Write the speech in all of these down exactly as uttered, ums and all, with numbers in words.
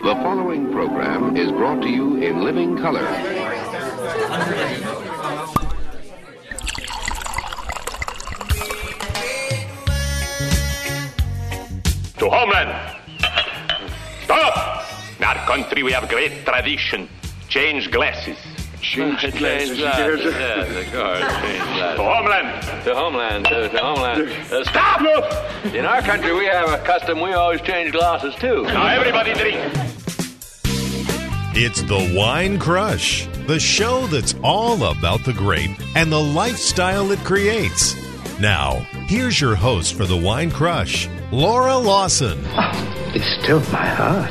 The following program is brought to you in living color. To homeland! Stop! In our country we have great tradition. Change glasses. Change glasses. Yes, of course. Change glasses. To homeland! To homeland. To, to homeland. Uh, stop! In our country, we have a custom. We always change glasses, too. Now everybody drink. It's the Wine Crush, the show that's all about the grape and the lifestyle it creates. Now, here's your host for the Wine Crush, Laura Lawson. Oh, it stilled my heart.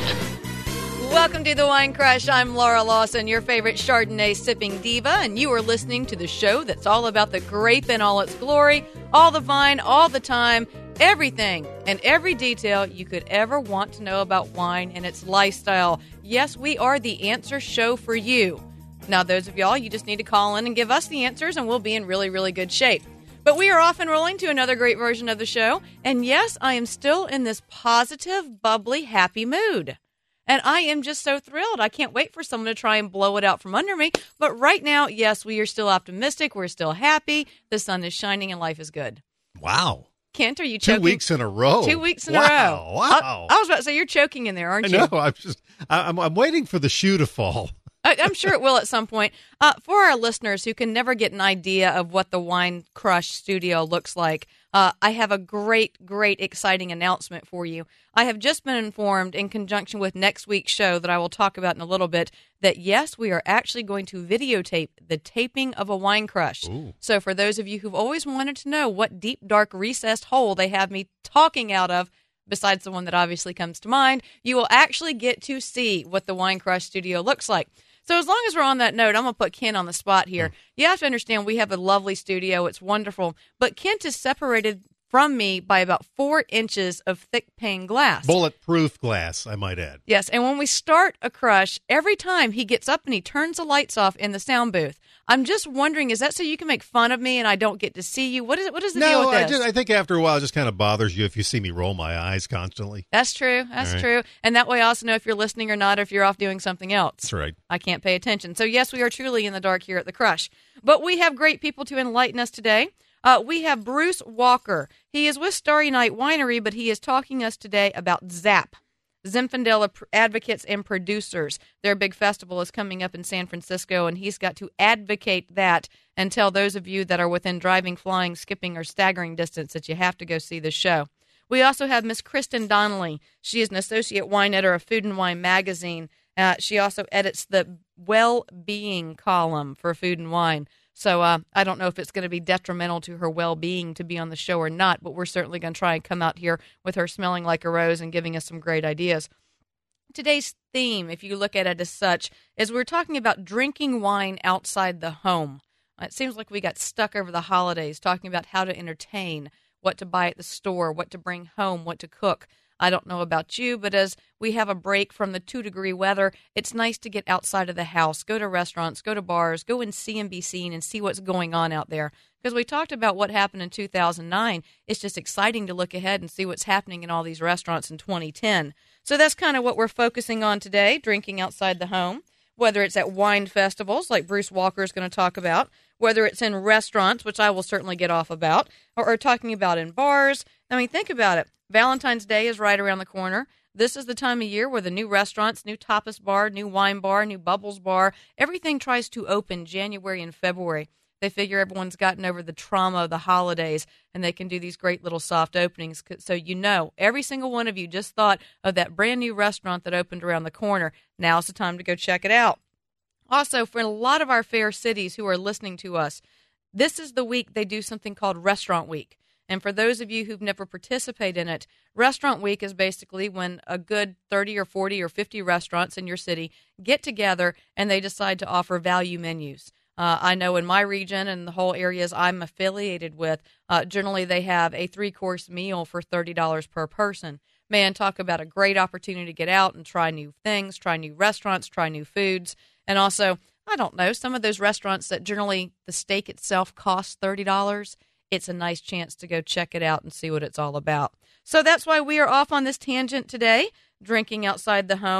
Welcome to the Wine Crush. I'm Laura Lawson, your favorite Chardonnay sipping diva, and you are listening to the show that's all about the grape in all its glory, all the vine, all the time, everything and every detail you could ever want to know about wine and its lifestyle. Yes, we are the answer show for you. Now, those of y'all, you just need to call in and give us the answers, and we'll be in really, really good shape. But we are off and rolling to another great version of the show. And yes, I am still in this positive, bubbly, happy mood. And I am just so thrilled. I can't wait for someone to try and blow it out from under me. But right now, yes, we are still optimistic. We're still happy. The sun is shining and life is good. Wow. Kent, are you choking? Two weeks in a row. Two weeks in wow, a row. Wow. I, I was about to say, you're choking in there, aren't you? I know. I'm just, I'm, I'm waiting for the shoe to fall. I, I'm sure it will at some point. Uh, for our listeners who can never get an idea of what the Wine Crush studio looks like, uh, I have a great, great, exciting announcement for you. I have just been informed in conjunction with next week's show that I will talk about in a little bit that, yes, we are actually going to videotape the taping of a Wine Crush. Ooh. So for those of you who've always wanted to know what deep, dark, recessed hole they have me talking out of, besides the one that obviously comes to mind, you will actually get to see what the Wine Crush studio looks like. So as long as we're on that note, I'm going to put Ken on the spot here. You have to understand we have a lovely studio. It's wonderful. But Kent is separated from me by about four inches of thick pane glass. Bulletproof glass, I might add. Yes, and when we start a crush, every time he gets up and he turns the lights off in the sound booth. I'm just wondering, is that so you can make fun of me and I don't get to see you? What is it? What is the no, deal with this? I, just, I think after a while it just kind of bothers you if you see me roll my eyes constantly. That's true. That's right. true. And that way I also know if you're listening or not, or if you're off doing something else. That's right. I can't pay attention. So, yes, we are truly in the dark here at The Crush. But we have great people to enlighten us today. Uh, we have Bruce Walker. He is with Starry Night Winery, but he is talking us today about ZAP, Zinfandel Advocates and Producers. Their big festival is coming up in San Francisco, and he's got to advocate that and tell those of you that are within driving, flying, skipping, or staggering distance that you have to go see the show. We also have Miss Kristen Donnelly. She is an associate wine editor of Food and Wine magazine. Uh, she also edits the well-being column for Food and Wine. So uh, I don't know if it's going to be detrimental to her well-being to be on the show or not, but we're certainly going to try and come out here with her smelling like a rose and giving us some great ideas. Today's theme, if you look at it as such, is we're talking about drinking wine outside the home. It seems like we got stuck over the holidays talking about how to entertain, what to buy at the store, what to bring home, what to cook. I don't know about you, but as we have a break from the two-degree weather, it's nice to get outside of the house, go to restaurants, go to bars, go and see and be seen and see what's going on out there. Because we talked about what happened in two thousand nine. It's just exciting to look ahead and see what's happening in all these restaurants in twenty ten. So that's kind of what we're focusing on today, drinking outside the home, whether it's at wine festivals, like Bruce Walker is going to talk about, whether it's in restaurants, which I will certainly get off about, or, or talking about in bars. I mean, think about it. Valentine's Day is right around the corner. This is the time of year where the new restaurants, new tapas bar, new wine bar, new bubbles bar, everything tries to open January and February. They figure everyone's gotten over the trauma of the holidays, and they can do these great little soft openings. So you know, every single one of you just thought of that brand new restaurant that opened around the corner. Now's the time to go check it out. Also, for a lot of our fair cities who are listening to us, this is the week they do something called Restaurant Week. And for those of you who've never participated in it, Restaurant Week is basically when a good thirty or forty or fifty restaurants in your city get together and they decide to offer value menus. Uh, I know in my region and the whole areas I'm affiliated with, uh, generally they have a three-course meal for thirty dollars per person. Man, talk about a great opportunity to get out and try new things, try new restaurants, try new foods. And also, I don't know, some of those restaurants that generally the steak itself costs thirty dollars, it's a nice chance to go check it out and see what it's all about. So that's why we are off on this tangent today, drinking outside the home.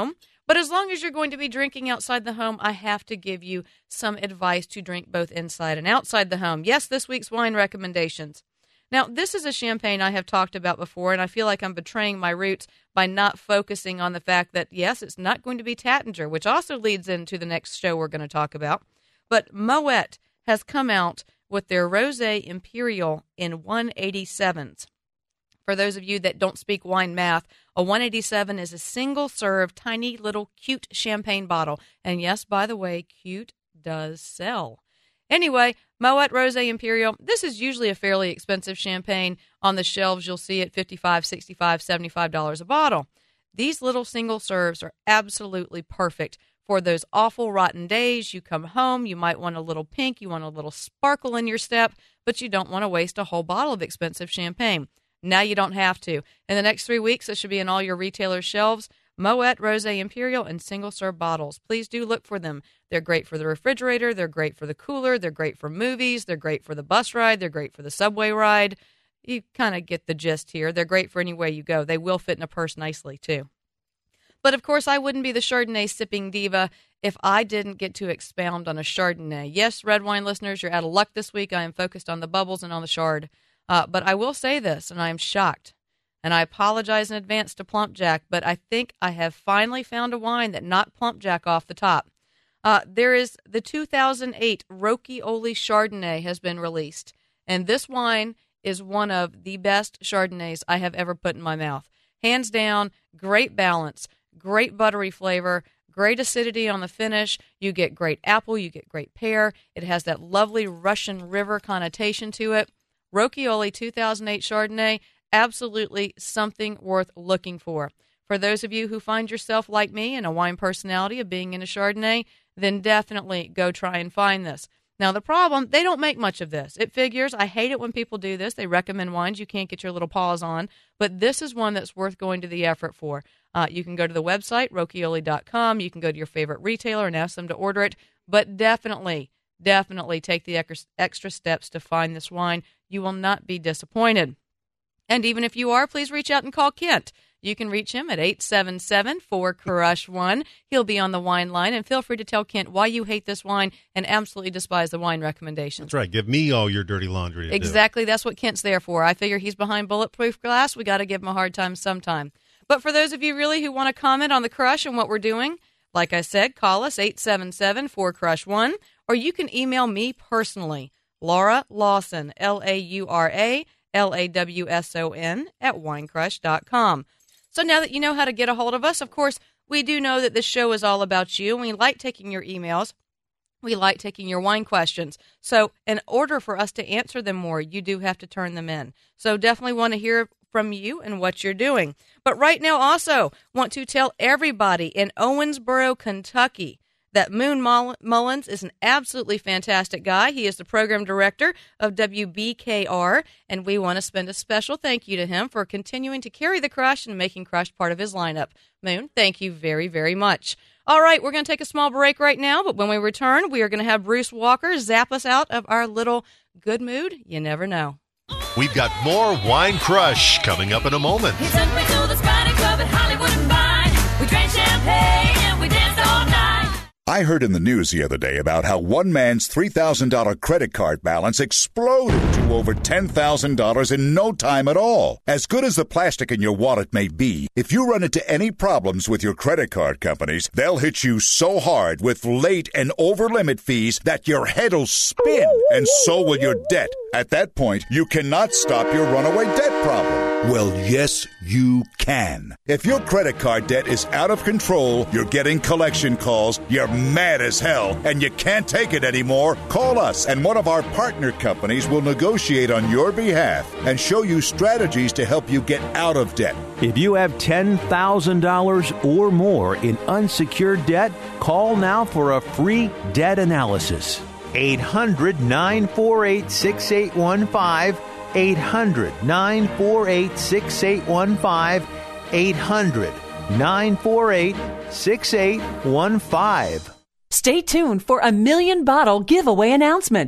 But as long as you're going to be drinking outside the home, I have to give you some advice to drink both inside and outside the home. Yes, this week's wine recommendations. Now, this is a champagne I have talked about before, and I feel like I'm betraying my roots by not focusing on the fact that, yes, it's not going to be Taittinger, which also leads into the next show we're going to talk about. But Moet has come out with their Rosé Imperial in one eighty-sevens. For those of you that don't speak wine math, a one eighty-seven is a single-serve, tiny little cute champagne bottle. And yes, by the way, cute does sell. Anyway, Moet Rosé Imperial, this is usually a fairly expensive champagne. On the shelves, you'll see it fifty-five dollars, sixty-five dollars, seventy-five dollars a bottle. These little single serves are absolutely perfect for those awful rotten days. You come home, you might want a little pink, you want a little sparkle in your step, but you don't want to waste a whole bottle of expensive champagne. Now you don't have to. In the next three weeks, it should be in all your retailer shelves. Moet Rosé Imperial in single-serve bottles. Please do look for them. They're great for the refrigerator. They're great for the cooler. They're great for movies. They're great for the bus ride. They're great for the subway ride. You kind of get the gist here. They're great for any way you go. They will fit in a purse nicely, too. But, of course, I wouldn't be the Chardonnay sipping diva if I didn't get to expound on a Chardonnay. Yes, red wine listeners, you're out of luck this week. I am focused on the bubbles and on the Chard. Uh, but I will say this, and I am shocked. And I apologize in advance to Plumpjack, but I think I have finally found a wine that knocked Plumpjack off the top. Uh, there is the two thousand eight Rocchioli Chardonnay has been released. And this wine is one of the best Chardonnays I have ever put in my mouth. Hands down, great balance, great buttery flavor, great acidity on the finish. You get great apple, you get great pear. It has that lovely Russian River connotation to it. Rocchioli two thousand eight Chardonnay, absolutely something worth looking for. For those of you who find yourself like me and a wine personality of being in a Chardonnay, then definitely go try and find this. Now, the problem, they don't make much of this. It figures, I hate it when people do this. They recommend wines you can't get your little paws on, but this is one that's worth going to the effort for. Uh, you can go to the website, rocchioli dot com. You can go to your favorite retailer and ask them to order it, but definitely, definitely take the extra steps to find this wine. You will not be disappointed. And even if you are, please reach out and call Kent. You can reach him at eight seven seven, four, crush one. He'll be on the wine line, and feel free to tell Kent why you hate this wine and absolutely despise the wine recommendations. That's right. Give me all your dirty laundry to Exactly. do. That's what Kent's there for. I figure he's behind bulletproof glass. We got to give him a hard time sometime. But for those of you really who want to comment on the crush and what we're doing, like I said, call us eight seven seven, four, crush one, or you can email me personally, Laura Lawson, L A U R A L A W S O N, at winecrush dot com. So now that you know how to get a hold of us, of course, we do know that this show is all about you, and we like taking your emails. We like taking your wine questions. So in order for us to answer them more, you do have to turn them in. So definitely want to hear from you and what you're doing. But right now also want to tell everybody in Owensboro, Kentucky, that Moon Mullins is an absolutely fantastic guy. He is the program director of W B K R, and we want to spend a special thank you to him for continuing to carry the Crush and making Crush part of his lineup. Moon, thank you very, very much. All right, we're going to take a small break right now, but when we return, we are going to have Bruce Walker zap us out of our little good mood. You never know. We've got more Wine Crush coming up in a moment. He took me to the Scotty Club at Hollywood and Vine. We drank champagne and we danced all night. I heard in the news the other day about how one man's three thousand dollars credit card balance exploded to over ten thousand dollars in no time at all. As good as the plastic in your wallet may be, if you run into any problems with your credit card companies, they'll hit you so hard with late and over-limit fees that your head'll spin, and so will your debt. At that point, you cannot stop your runaway debt problem. Well, yes, you can. If your credit card debt is out of control, you're getting collection calls, you're mad as hell, and you can't take it anymore, call us, and one of our partner companies will negotiate on your behalf and show you strategies to help you get out of debt. If you have ten thousand dollars or more in unsecured debt, call now for a free debt analysis. eight hundred, nine four eight, six eight one five, eight hundred, nine four eight, six eight one five, eight hundred, nine four eight, six eight one five. Stay tuned for a million bottle giveaway announcement.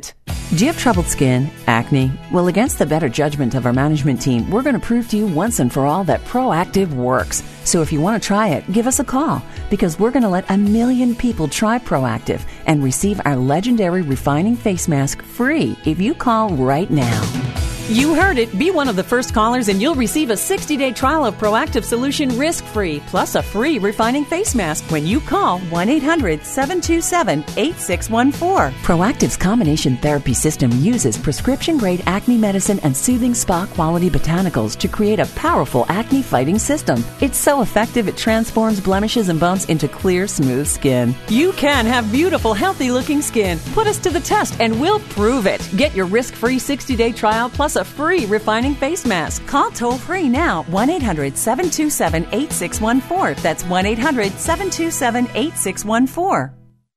Do you have troubled skin, acne? Well, against the better judgment of our management team, we're going to prove to you once and for all that Proactiv works. So if you want to try it, give us a call, because we're going to let a million people try Proactiv and receive our legendary refining face mask free if you call right now. You heard it. Be one of the first callers and you'll receive a sixty-day trial of Proactiv Solution risk-free, plus a free refining face mask when you call one eight hundred seven two seven eight six one four. Proactiv's combination therapy system uses prescription-grade acne medicine and soothing spa-quality botanicals to create a powerful acne-fighting system. It's so effective it transforms blemishes and bumps into clear, smooth skin. You can have beautiful, healthy-looking skin. Put us to the test and we'll prove it. Get your risk-free sixty-day trial plus a free refining face mask. Call toll-free now, one eight hundred seven two seven eight six one four. That's one eight hundred seven two seven eight six one four.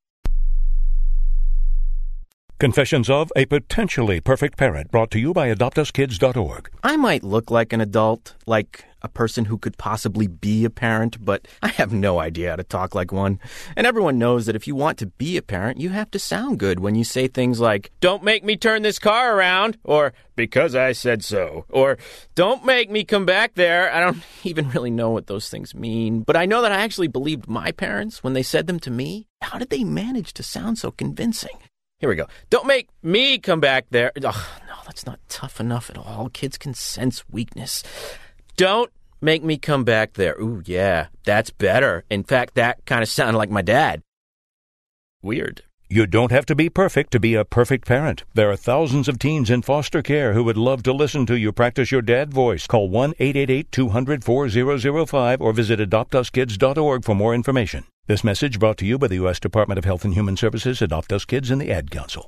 Confessions of a Potentially Perfect Parent, brought to you by adopt us kids dot org. I might look like an adult, like a person who could possibly be a parent, but I have no idea how to talk like one. And everyone knows that if you want to be a parent, you have to sound good when you say things like, "Don't make me turn this car around," or "because I said so," or "don't make me come back there." I don't even really know what those things mean, but I know that I actually believed my parents when they said them to me. How did they manage to sound so convincing? Here we go. "Don't make me come back there." Ugh, no, that's not tough enough at all. Kids can sense weakness. "Don't make me come back there." Ooh, yeah, that's better. In fact, that kind of sounded like my dad. Weird. You don't have to be perfect to be a perfect parent. There are thousands of teens in foster care who would love to listen to you practice your dad voice. Call one eight eight eight two hundred four thousand five or visit adopt us kids dot org for more information. This message brought to you by the U S Department of Health and Human Services, Adopt Us Kids, and the Ad Council.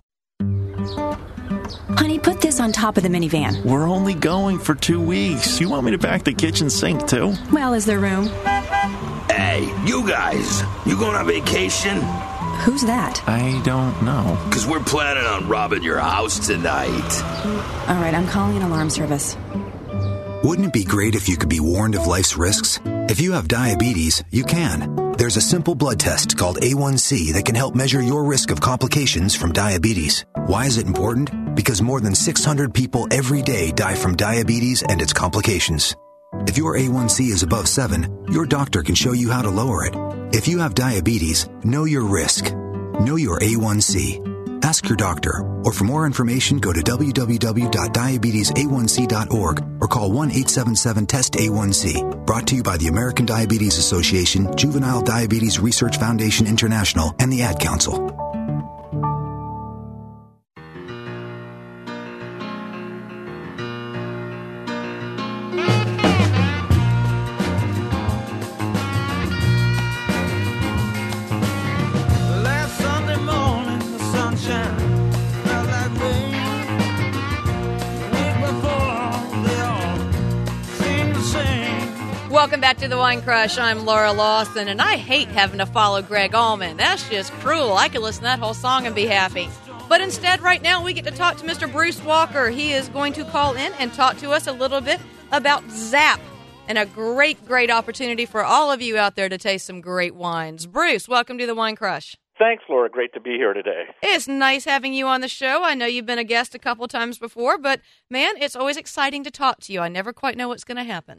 Honey, put this on top of the minivan. We're only going for two weeks. You want me to pack the kitchen sink, too? Well, is there room? Hey, you guys, you going on vacation? Who's that? I don't know. Because we're planning on robbing your house tonight. All right, I'm calling an alarm service. Wouldn't it be great if you could be warned of life's risks? If you have diabetes, you can. There's a simple blood test called A one C that can help measure your risk of complications from diabetes. Why is it important? Because more than six hundred people every day die from diabetes and its complications. If your A one C is above seven, your doctor can show you how to lower it. If you have diabetes, know your risk. Know your A one C. Ask your doctor, or for more information, go to w w w dot diabetes a one c dot org or call one eight seven seven test A one C. Brought to you by the American Diabetes Association, Juvenile Diabetes Research Foundation International, and the Ad Council. Welcome back to the Wine Crush. I'm Laura Lawson, and I hate having to follow Greg Allman. That's just cruel. I could listen to that whole song and be happy. But instead, right now, we get to talk to Mister Bruce Walker. He is going to call in and talk to us a little bit about Zap, and a great, great opportunity for all of you out there to taste some great wines. Bruce, welcome to the Wine Crush. Thanks, Laura. Great to be here today. It's nice having you on the show. I know you've been a guest a couple times before, but, man, it's always exciting to talk to you. I never quite know what's going to happen.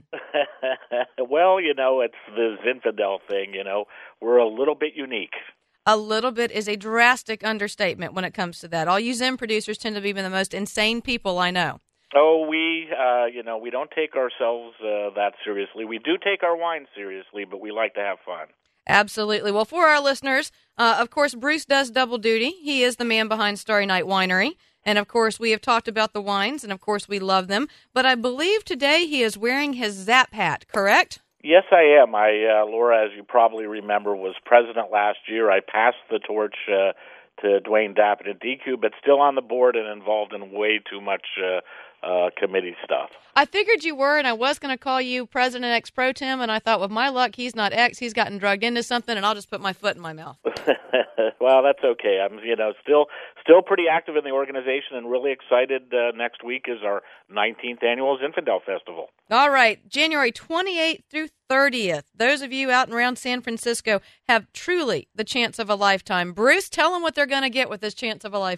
Well, you know, it's the Zinfandel thing, you know. We're a little bit unique. A little bit is a drastic understatement when it comes to that. All you Zin producers tend to be the most insane people I know. Oh, we, uh, you know, we don't take ourselves uh, that seriously. We do take our wine seriously, but we like to have fun. Absolutely. Well, for our listeners, uh, of course, Bruce does double duty. He is the man behind Starry Night Winery. And, of course, we have talked about the wines, and, of course, we love them. But I believe today he is wearing his Zap hat, correct? Yes, I am. I, uh, Laura, as you probably remember, was president last year. I passed the torch uh, to Dwayne Dappin at D Q, but still on the board and involved in way too much uh, uh, committee stuff. I figured you were, and I was going to call you President Ex Pro Tem, and I thought, with my luck, he's not X, he's gotten drugged into something, and I'll just put my foot in my mouth. Well, that's okay. I'm, you know, still still pretty active in the organization, and really excited. Uh, next week is our nineteenth annual Zinfandel Festival. All right, January twenty-eighth through thirtieth. Those of you out and around San Francisco have truly the chance of a lifetime. Bruce, tell them what they're going to get with this chance of a lifetime.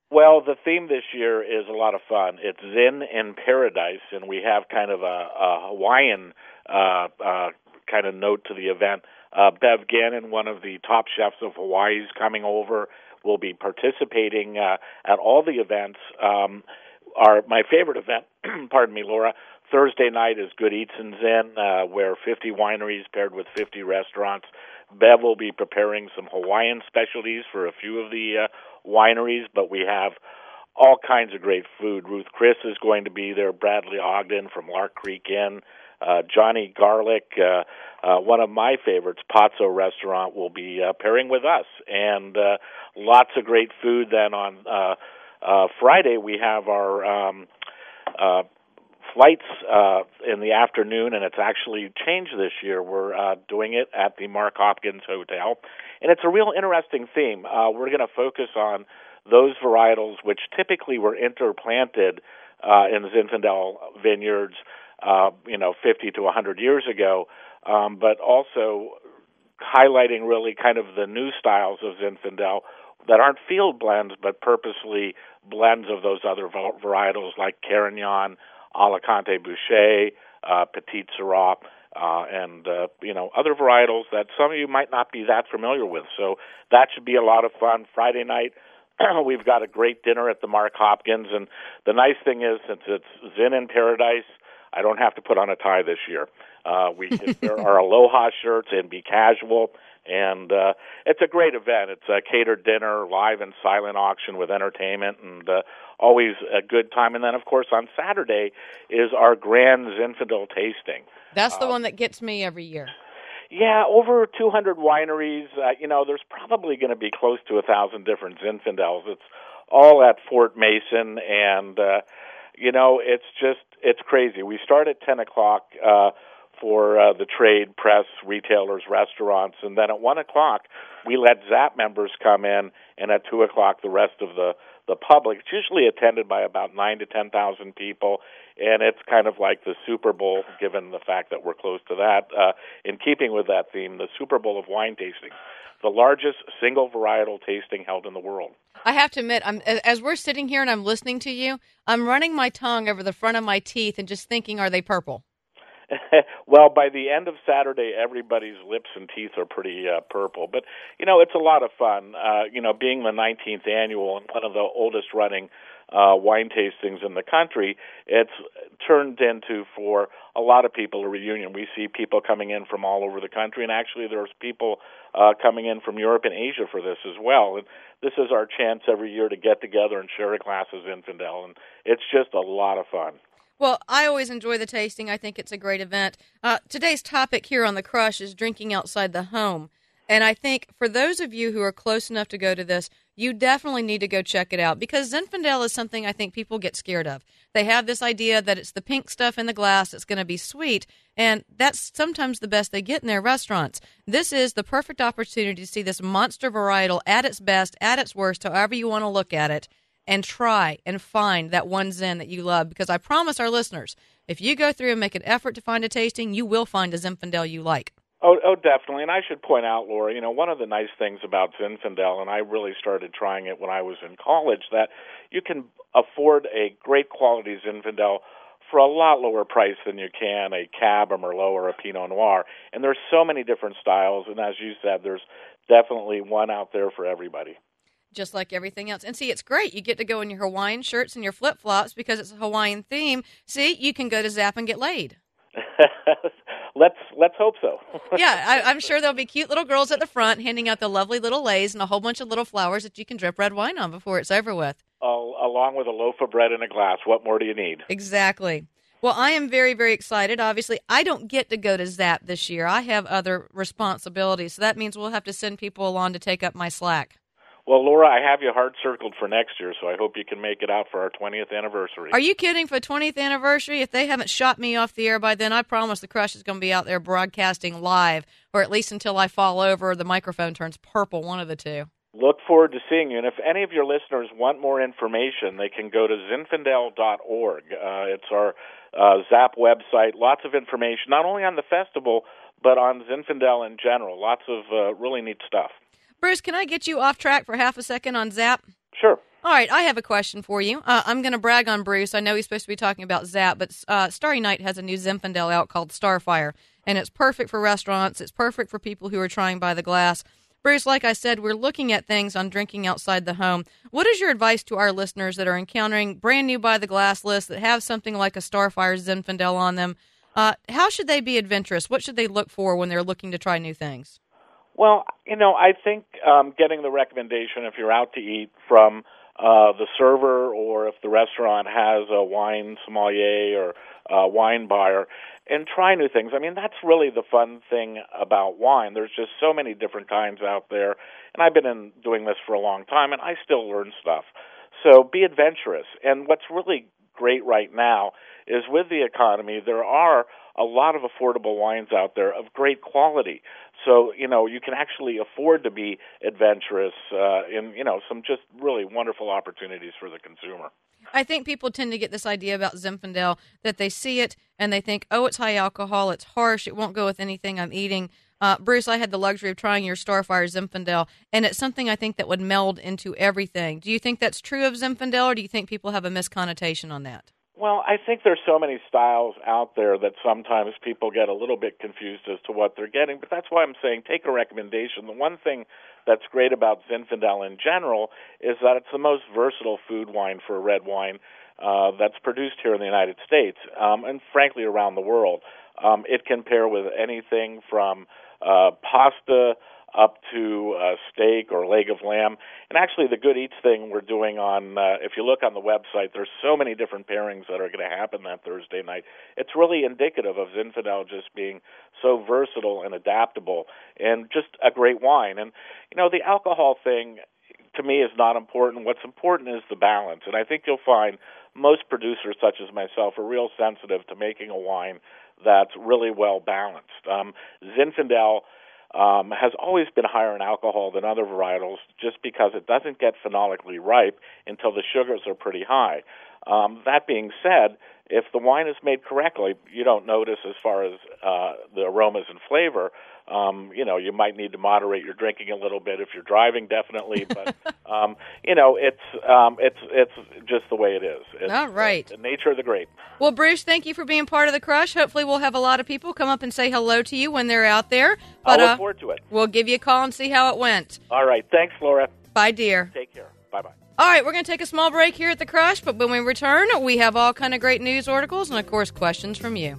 Well, the theme this year is a lot of fun. It's Zen in Paradise, and we have kind of a, a Hawaiian uh, uh, kind of note to the event. Uh, Bev Gannon, one of the top chefs of Hawaii, is coming over. Will be participating uh, at all the events. Um, our my favorite event, pardon me, Laura, Thursday night is Good Eats and Zen, uh, where fifty wineries paired with fifty restaurants. Bev will be preparing some Hawaiian specialties for a few of the uh, wineries, but we have all kinds of great food. Ruth Chris is going to be there, Bradley Ogden from Lark Creek Inn, uh, Johnny Garlic, uh, uh, one of my favorites, Pazzo Restaurant, will be uh, pairing with us, and uh, lots of great food. Then on uh, uh, Friday, we have our um, uh, flights uh, in the afternoon, and it's actually changed this year. We're uh, doing it at the Mark Hopkins Hotel, and it's a real interesting theme. Uh, we're going to focus on those varietals which typically were interplanted uh, in the Zinfandel vineyards, uh, you know, fifty to one hundred years ago, um, but also highlighting really kind of the new styles of Zinfandel that aren't field blends, but purposely blends of those other varietals like Carignan, Alicante Bouschet, uh, Petit Syrah, uh, and, uh, you know, other varietals that some of you might not be that familiar with. So that should be a lot of fun. Friday night, we've got a great dinner at the Mark Hopkins, and the nice thing is, since it's Zen in Paradise, I don't have to put on a tie this year. Uh, we can wear our Aloha shirts and be casual, and uh, it's a great event. It's a catered dinner, live and silent auction with entertainment, and uh, always a good time. And then, of course, on Saturday is our Grand Zinfandel tasting. That's the uh, one that gets me every year. Yeah, over two hundred wineries. Uh, you know, there's probably going to be close to one thousand different Zinfandels. It's all at Fort Mason, and, uh, you know, it's just, it's crazy. We start at ten o'clock uh, for uh, the trade, press, retailers, restaurants, and then at one o'clock we let ZAP members come in, and at two o'clock the rest of the, the public. It's usually attended by about nine to ten thousand people, and it's kind of like the Super Bowl, given the fact that we're close to that. Uh, in keeping with that theme, the Super Bowl of wine tasting, the largest single varietal tasting held in the world. I have to admit, I'm, as we're sitting here and I'm listening to you, I'm running my tongue over the front of my teeth and just thinking, are they purple? Well, by the end of Saturday, everybody's lips and teeth are pretty uh, purple. But, you know, it's a lot of fun. Uh, you know, being the nineteenth annual and one of the oldest running uh, wine tastings in the country, it's turned into, for a lot of people, a reunion. We see people coming in from all over the country, and actually there's people uh, coming in from Europe and Asia for this as well. And this is our chance every year to get together and share a glass of Zinfandel, and it's just a lot of fun. Well, I always enjoy the tasting. I think it's a great event. Uh, today's topic here on The Crush is drinking outside the home. And I think for those of you who are close enough to go to this, you definitely need to go check it out, because Zinfandel is something I think people get scared of. They have this idea that it's the pink stuff in the glass that's going to be sweet, and that's sometimes the best they get in their restaurants. This is the perfect opportunity to see this monster varietal at its best, at its worst, however you want to look at it, and try and find that one Zen that you love, because I promise our listeners, if you go through and make an effort to find a tasting, you will find a Zinfandel you like. Oh, oh, definitely. And I should point out, Laura, you know, one of the nice things about Zinfandel, and I really started trying it when I was in college, that you can afford a great quality Zinfandel for a lot lower price than you can a Cab, a Merlot, or a Pinot Noir. And there's so many different styles, and as you said, there's definitely one out there for everybody. Just like everything else. And see, it's great. You get to go in your Hawaiian shirts and your flip-flops because it's a Hawaiian theme. See, you can go to Zap and get laid. let's let's hope so. Yeah, I, I'm sure there'll be cute little girls at the front handing out the lovely little leis and a whole bunch of little flowers that you can drip red wine on before it's over with. Uh, along with a loaf of bread and a glass. What more do you need? Exactly. Well, I am very, very excited. Obviously, I don't get to go to Zap this year. I have other responsibilities, so that means we'll have to send people along to take up my slack. Well, Laura, I have you hard-circled for next year, so I hope you can make it out for our twentieth anniversary. Are you kidding? For the twentieth anniversary? If they haven't shot me off the air by then, I promise the Crush is going to be out there broadcasting live, or at least until I fall over or the microphone turns purple, one of the two. Look forward to seeing you. And if any of your listeners want more information, they can go to zinfandel dot org. Uh, it's our uh, Zap website. Lots of information, not only on the festival, but on Zinfandel in general. Lots of uh, really neat stuff. Bruce, can I get you off track for half a second on Zap? Sure. All right, I have a question for you. Uh, I'm going to brag on Bruce. I know he's supposed to be talking about Zap, but uh, Starry Night has a new Zinfandel out called Starfire, and it's perfect for restaurants. It's perfect for people who are trying by the glass. Bruce, like I said, we're looking at things on drinking outside the home. What is your advice to our listeners that are encountering brand new by the glass lists that have something like a Starfire Zinfandel on them? Uh, how should they be adventurous? What should they look for when they're looking to try new things? Well, you know, I think um, getting the recommendation if you're out to eat from uh, the server, or if the restaurant has a wine sommelier or uh, wine buyer, and try new things. I mean, that's really the fun thing about wine. There's just so many different kinds out there, and I've been in doing this for a long time, and I still learn stuff. So be adventurous. And what's really great right now is with the economy, there are a lot of affordable wines out there of great quality. So, you know, you can actually afford to be adventurous uh, in, you know, some just really wonderful opportunities for the consumer. I think people tend to get this idea about Zinfandel that they see it and they think, oh, it's high alcohol, it's harsh, it won't go with anything I'm eating. Uh, Bruce, I had the luxury of trying your Starfire Zinfandel, and it's something I think that would meld into everything. Do you think that's true of Zinfandel, or do you think people have a misconnotation on that? Well, I think there's so many styles out there that sometimes people get a little bit confused as to what they're getting, but that's why I'm saying take a recommendation. The one thing that's great about Zinfandel in general is that it's the most versatile food wine for a red wine uh, that's produced here in the United States um, and, frankly, around the world. Um, it can pair with anything from uh, pasta up to uh, steak or leg of lamb. And actually, the Good Eats thing we're doing on, uh, if you look on the website, there's so many different pairings that are going to happen that Thursday night. It's really indicative of Zinfandel just being so versatile and adaptable and just a great wine. And, you know, the alcohol thing, to me, is not important. What's important is the balance. And I think you'll find most producers, such as myself, are real sensitive to making a wine that's really well balanced. Um, Zinfandel Um, has always been higher in alcohol than other varietals just because it doesn't get phenolically ripe until the sugars are pretty high. Um, that being said, if the wine is made correctly, you don't notice as far as uh, the aromas and flavor. Um, you know, you might need to moderate your drinking a little bit if you're driving, definitely. But um, you know, it's um, it's it's just the way it is. It's, All right, uh, the nature of the grape. Well, Bruce, thank you for being part of the Crush. Hopefully, we'll have a lot of people come up and say hello to you when they're out there. But, I look uh, forward to it. We'll give you a call and see how it went. All right, thanks, Laura. Bye, dear. Take care. Bye bye. All right, we're going to take a small break here at the Crush, but when we return, we have all kind of great news articles and, of course, questions from you.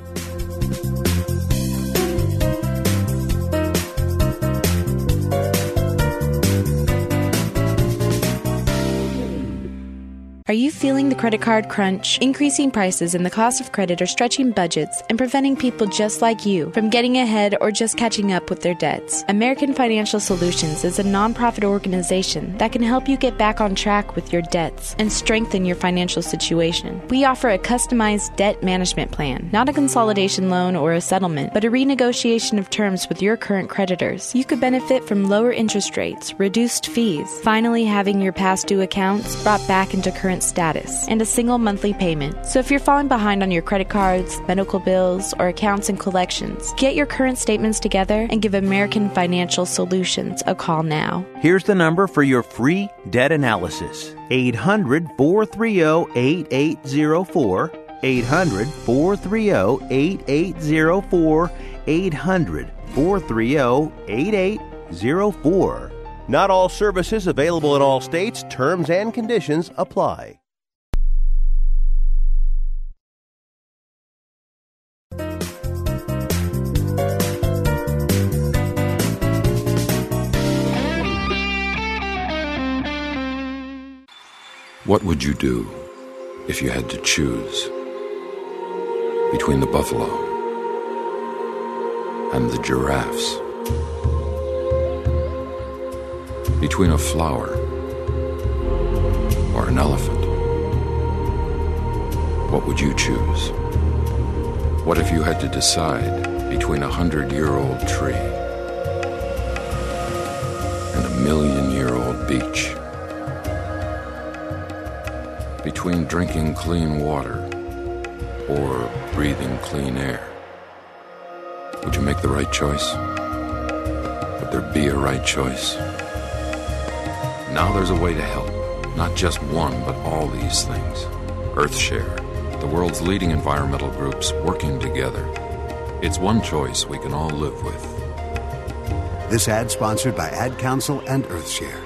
Are you feeling the credit card crunch? Increasing prices and the cost of credit are stretching budgets and preventing people just like you from getting ahead or just catching up with their debts. American Financial Solutions is a nonprofit organization that can help you get back on track with your debts and strengthen your financial situation. We offer a customized debt management plan, not a consolidation loan or a settlement, but a renegotiation of terms with your current creditors. You could benefit from lower interest rates, reduced fees, finally having your past due accounts brought back into current status, and a single monthly payment. So if you're falling behind on your credit cards, medical bills, or accounts and collections, get your current statements together and give American Financial Solutions a call now. Here's the number for your free debt analysis. eight hundred, four three zero, eight eight zero four. eight hundred, four three zero, eight eight zero four. eight hundred, four three zero, eight eight zero four. Not all services available in all states. Terms and conditions apply. What would you do if you had to choose between the buffalo and the giraffes? Between a flower or an elephant? What would you choose? What if you had to decide between a hundred-year-old tree and a million-year-old beach? Between drinking clean water or breathing clean air? Would you make the right choice? Would there be a right choice? Now there's a way to help. Not just one, but all these things. Earthshare, the world's leading environmental groups working together. It's one choice we can all live with. This ad sponsored by Ad Council and Earthshare.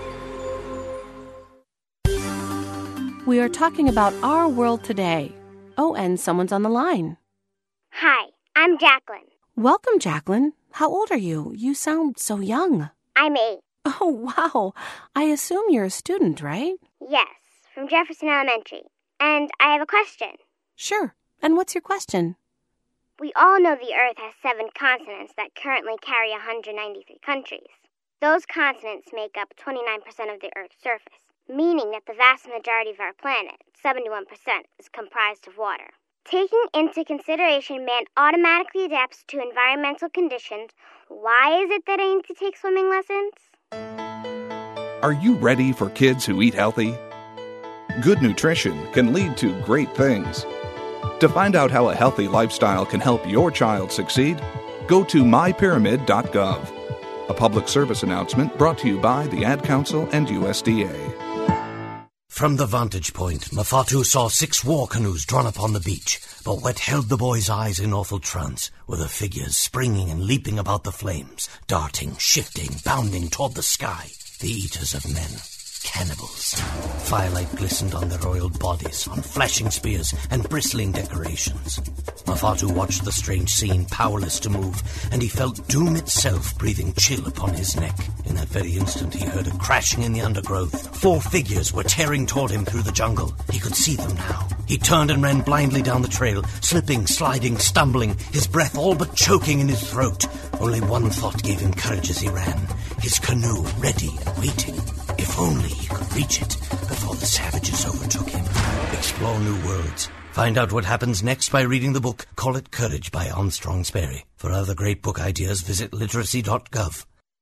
We are talking about our world today. Oh, and someone's on the line. Hi, I'm Jacqueline. Welcome, Jacqueline. How old are you? You sound so young. I'm eight. Oh, wow. I assume you're a student, right? Yes, from Jefferson Elementary. And I have a question. Sure. And what's your question? We all know the Earth has seven continents that currently carry one hundred ninety-three countries. Those continents make up twenty-nine percent of the Earth's surface, meaning that the vast majority of our planet, seventy-one percent, is comprised of water. Taking into consideration man automatically adapts to environmental conditions, why is it that I need to take swimming lessons? Are you ready for kids who eat healthy? Good nutrition can lead to great things. To find out how a healthy lifestyle can help your child succeed, go to my pyramid dot gov. A public service announcement brought to you by the Ad Council and U S D A. From the vantage point, Mafatu saw six war canoes drawn up on the beach, but what held the boy's eyes in awful trance were the figures springing and leaping about the flames, darting, shifting, bounding toward the sky, the eaters of men. Cannibals. Firelight glistened on their oiled bodies, on flashing spears and bristling decorations. Mafatu watched the strange scene, powerless to move, and he felt doom itself breathing chill upon his neck. In that very instant, he heard a crashing in the undergrowth. Four figures were tearing toward him through the jungle. He could see them now. He turned and ran blindly down the trail, slipping, sliding, stumbling, his breath all but choking in his throat. Only one thought gave him courage as he ran. His canoe ready and waiting. If only he could reach it before the savages overtook him. Explore new worlds. Find out what happens next by reading the book Call It Courage by Armstrong Sperry. For other great book ideas, visit literacy dot gov.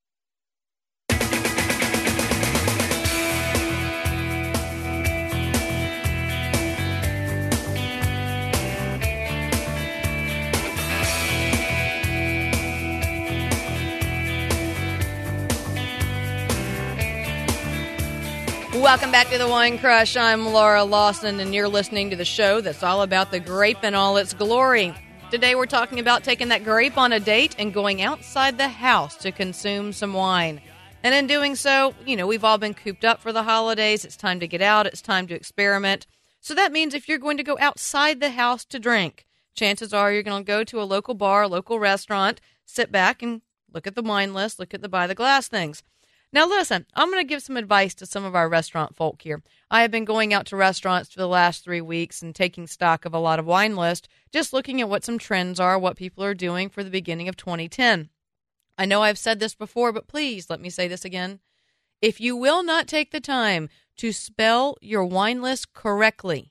Welcome back to the Wine Crush. I'm Laura Lawson, and you're listening to the show that's all about the grape and all its glory. Today we're talking about taking that grape on a date and going outside the house to consume some wine. And in doing so, you know, we've all been cooped up for the holidays. It's time to get out. It's time to experiment. So that means if you're going to go outside the house to drink, chances are you're going to go to a local bar, a local restaurant, sit back and look at the wine list, look at the by the glass things. Now, listen, I'm going to give some advice to some of our restaurant folk here. I have been going out to restaurants for the last three weeks and taking stock of a lot of wine lists, just looking at what some trends are, what people are doing for the beginning of twenty ten. I know I've said this before, but please let me say this again. If you will not take the time to spell your wine list correctly,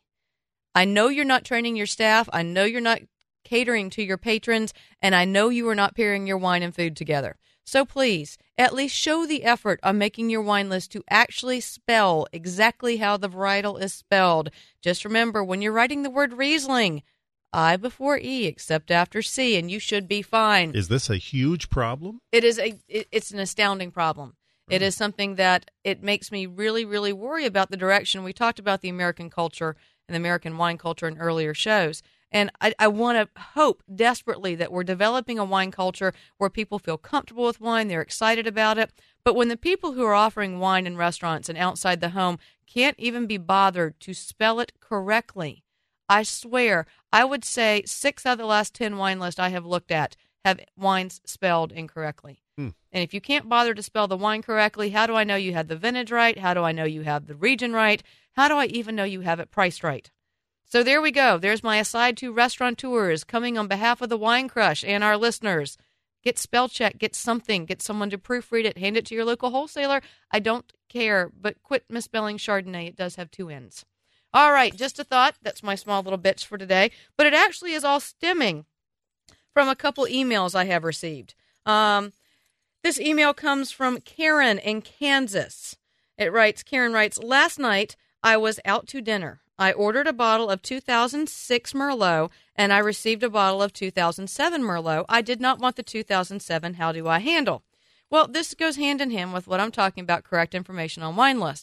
I know you're not training your staff, I know you're not catering to your patrons, and I know you are not pairing your wine and food together. So please, at least show the effort on making your wine list to actually spell exactly how the varietal is spelled. Just remember, when you're writing the word Riesling, I before E except after C, and you should be fine. Is this a huge problem? It is a. It, it's an astounding problem. It is something that it makes me really, really worry about the direction. We talked about the American culture and the American wine culture in earlier shows. And I, I want to hope desperately that we're developing a wine culture where people feel comfortable with wine, they're excited about it. But when the people who are offering wine in restaurants and outside the home can't even be bothered to spell it correctly, I swear, I would say six out of the last ten wine lists I have looked at have wines spelled incorrectly. Hmm. And if you can't bother to spell the wine correctly, how do I know you had the vintage right? How do I know you have the region right? How do I even know you have it priced right? So there we go. There's my aside to restaurateurs coming on behalf of the Wine Crush and our listeners. Get spell check, get something, get someone to proofread it, hand it to your local wholesaler. I don't care, but quit misspelling Chardonnay. It does have two N's. All right, just a thought. That's my small little bitch for today. But it actually is all stemming from a couple emails I have received. Um, this email comes from Karen in Kansas. It writes, Karen writes, last night I was out to dinner. I ordered a bottle of two thousand six Merlot, and I received a bottle of two thousand seven Merlot. I did not want the two thousand seven. How do I handle? Well, this goes hand in hand with what I'm talking about, correct information on wine list.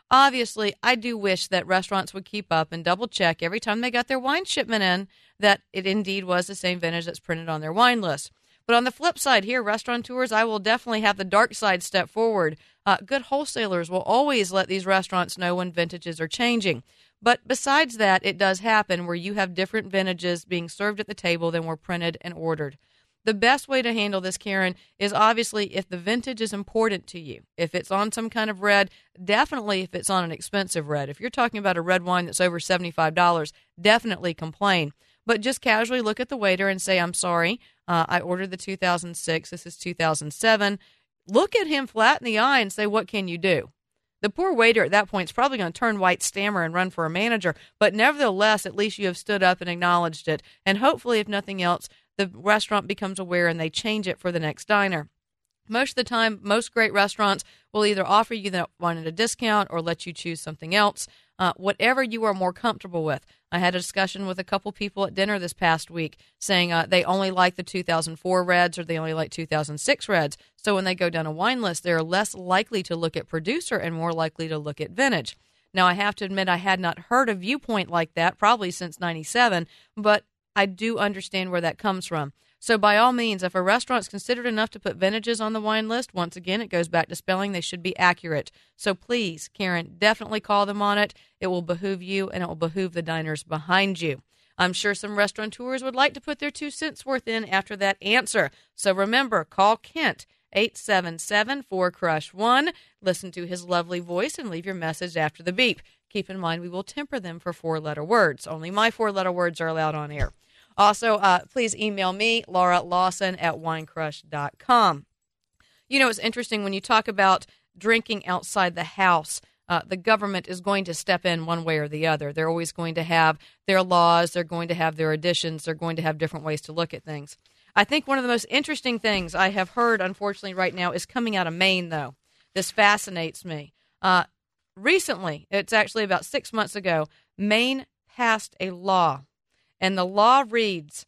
Obviously, I do wish that restaurants would keep up and double check every time they got their wine shipment in that it indeed was the same vintage that's printed on their wine list. But on the flip side here, restaurateurs, I will definitely have the dark side step forward. Uh, good wholesalers will always let these restaurants know when vintages are changing. But besides that, it does happen where you have different vintages being served at the table than were printed and ordered. The best way to handle this, Karen, is obviously if the vintage is important to you. If it's on some kind of red, definitely if it's on an expensive red. If you're talking about a red wine that's over seventy-five dollars, definitely complain. But just casually look at the waiter and say, I'm sorry, uh, I ordered the two thousand six, this is two thousand seven. Look at him flat in the eye and say, what can you do? The poor waiter at that point is probably going to turn white, stammer, and run for a manager. But nevertheless, at least you have stood up and acknowledged it. And hopefully, if nothing else, the restaurant becomes aware and they change it for the next diner. Most of the time, most great restaurants will either offer you that wine at a discount or let you choose something else, uh, whatever you are more comfortable with. I had a discussion with a couple people at dinner this past week saying uh, they only like the two thousand four reds or they only like two thousand six reds. So when they go down a wine list, they're less likely to look at producer and more likely to look at vintage. Now, I have to admit I had not heard a viewpoint like that probably since ninety-seven, but I do understand where that comes from. So by all means, if a restaurant's considered enough to put vintages on the wine list, once again, it goes back to spelling. They should be accurate. So please, Karen, definitely call them on it. It will behoove you, and it will behoove the diners behind you. I'm sure some restaurateurs would like to put their two cents worth in after that answer. So remember, call Kent, eight seven seven, four, crush one. Listen to his lovely voice and leave your message after the beep. Keep in mind, we will temper them for four-letter words. Only my four-letter words are allowed on air. Also, uh, please email me, Laura Lawson at wine crush dot com. You know, it's interesting when you talk about drinking outside the house, uh, the government is going to step in one way or the other. They're always going to have their laws. They're going to have their additions. They're going to have different ways to look at things. I think one of the most interesting things I have heard, unfortunately, right now is coming out of Maine, though. This fascinates me. Uh, recently, it's actually about six months ago, Maine passed a law. And the law reads,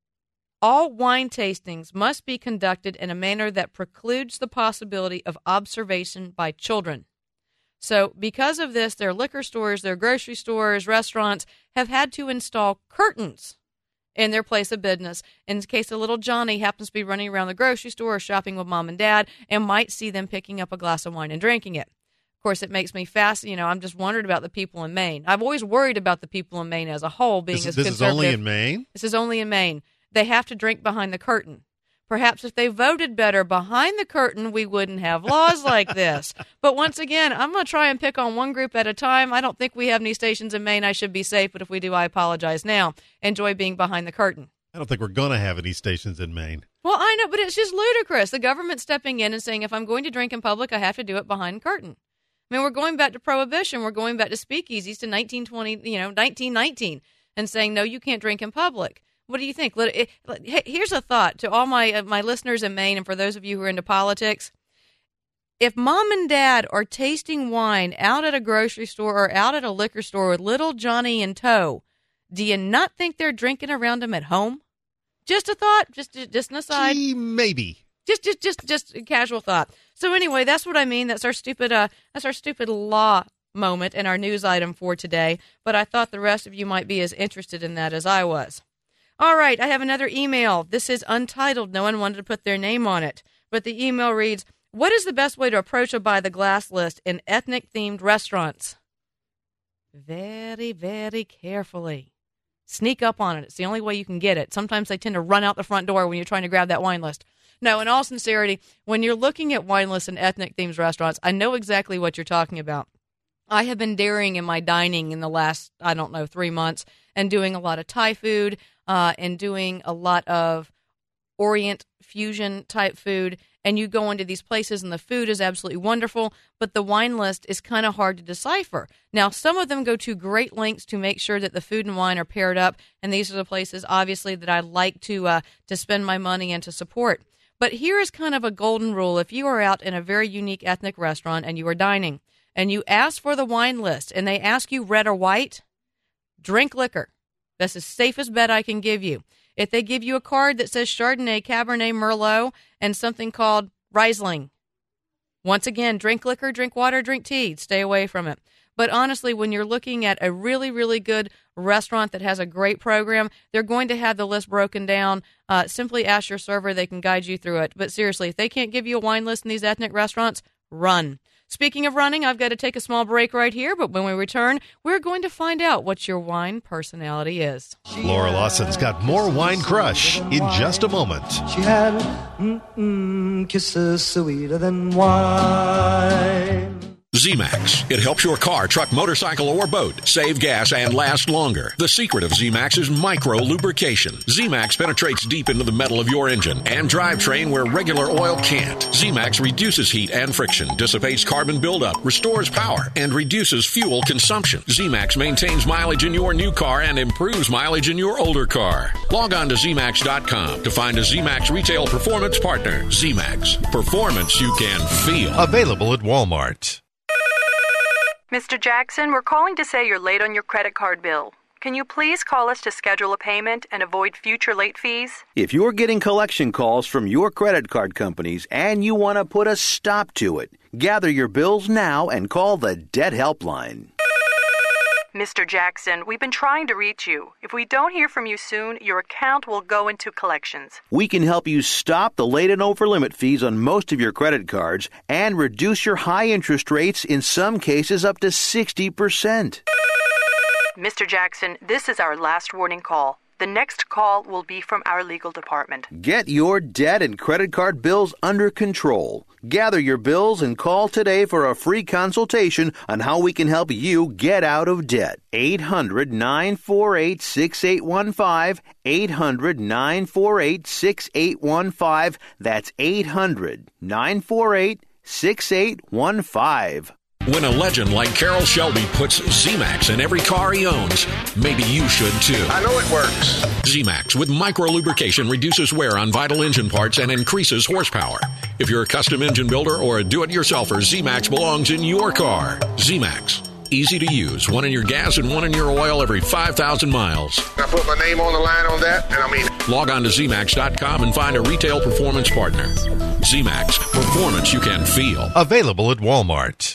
all wine tastings must be conducted in a manner that precludes the possibility of observation by children. So because of this, their liquor stores, their grocery stores, restaurants have had to install curtains in their place of business in case a little Johnny happens to be running around the grocery store or shopping with mom and dad and might see them picking up a glass of wine and drinking it. Of course, it makes me fast. You know, I'm just wondering about the people in Maine. I've always worried about the people in Maine as a whole being this, as this conservative. This is only in Maine? This is only in Maine. They have to drink behind the curtain. Perhaps if they voted better behind the curtain, we wouldn't have laws like this. But once again, I'm going to try and pick on one group at a time. I don't think we have any stations in Maine. I should be safe, but if we do, I apologize now. Enjoy being behind the curtain. I don't think we're going to have any stations in Maine. Well, I know, but it's just ludicrous. The government stepping in and saying, if I'm going to drink in public, I have to do it behind the curtain. I mean, we're going back to Prohibition. We're going back to speakeasies to nineteen twenty, you know, nineteen nineteen, and saying, no, you can't drink in public. What do you think? Here's a thought to all my uh, my listeners in Maine and for those of you who are into politics. If mom and dad are tasting wine out at a grocery store or out at a liquor store with little Johnny in tow, do you not think they're drinking around him at home? Just a thought, just just an aside. Gee, maybe. Just, just, just, just a casual thought. So anyway, that's what I mean. That's our stupid, uh, that's our stupid law moment and our news item for today. But I thought the rest of you might be as interested in that as I was. All right, I have another email. This is untitled. No one wanted to put their name on it. But the email reads, what is the best way to approach a by the glass list in ethnic-themed restaurants? Very, very carefully. Sneak up on it. It's the only way you can get it. Sometimes they tend to run out the front door when you're trying to grab that wine list. No, in all sincerity, when you're looking at wine lists in ethnic-themed restaurants, I know exactly what you're talking about. I have been daring in my dining in the last, I don't know, three months and doing a lot of Thai food uh, and doing a lot of Orient fusion type food. And you go into these places and the food is absolutely wonderful, but the wine list is kind of hard to decipher. Now, some of them go to great lengths to make sure that the food and wine are paired up. And these are the places, obviously, that I like to uh, to spend my money and to support. But here is kind of a golden rule. If you are out in a very unique ethnic restaurant and you are dining and you ask for the wine list and they ask you red or white, drink liquor. That's the safest bet I can give you. If they give you a card that says Chardonnay, Cabernet, Merlot, and something called Riesling, Once again, drink liquor, drink water, drink tea. Stay away from it. But honestly, when you're looking at a really, really good restaurant that has a great program, they're going to have the list broken down. Uh, simply ask your server. They can guide you through it. But seriously, if they can't give you a wine list in these ethnic restaurants, run. Speaking of running, I've got to take a small break right here, but when we return, we're going to find out what your wine personality is. Laura Lawson's got more Wine Crush in just a moment. She had mm-mm, kisses sweeter than wine. Z-Max. It helps your car, truck, motorcycle, or boat save gas and last longer. The secret of Z-Max is micro-lubrication. Z-Max penetrates deep into the metal of your engine and drivetrain where regular oil can't. Z-Max reduces heat and friction, dissipates carbon buildup, restores power, and reduces fuel consumption. Z-Max maintains mileage in your new car and improves mileage in your older car. Log on to Z max dot com to find a Z-Max retail performance partner. Z-Max. Performance you can feel. Available at Walmart. Mister Jackson, we're calling to say you're late on your credit card bill. Can you please call us to schedule a payment and avoid future late fees? If you're getting collection calls from your credit card companies and you want to put a stop to it, gather your bills now and call the Debt Helpline. Mister Jackson, we've been trying to reach you. If we don't hear from you soon, your account will go into collections. We can help you stop the late and over limit fees on most of your credit cards and reduce your high interest rates, in some cases up to sixty percent. Mister Jackson, this is our last warning call. The next call will be from our legal department. Get your debt and credit card bills under control. Gather your bills and call today for a free consultation on how we can help you get out of debt. eight hundred, nine four eight, six eight one five. eight hundred, nine four eight, six eight one five. That's eight hundred, nine four eight, six eight one five. When a legend like Carroll Shelby puts Z-Max in every car he owns, maybe you should too. I know it works. Z-Max with micro-lubrication reduces wear on vital engine parts and increases horsepower. If you're a custom engine builder or a do-it-yourselfer, Z-Max belongs in your car. Z-Max. Easy to use. One in your gas and one in your oil every five thousand miles. I put my name on the line on that, and I mean... Log on to Z max dot com and find a retail performance partner. Z-Max. Performance you can feel. Available at Walmart.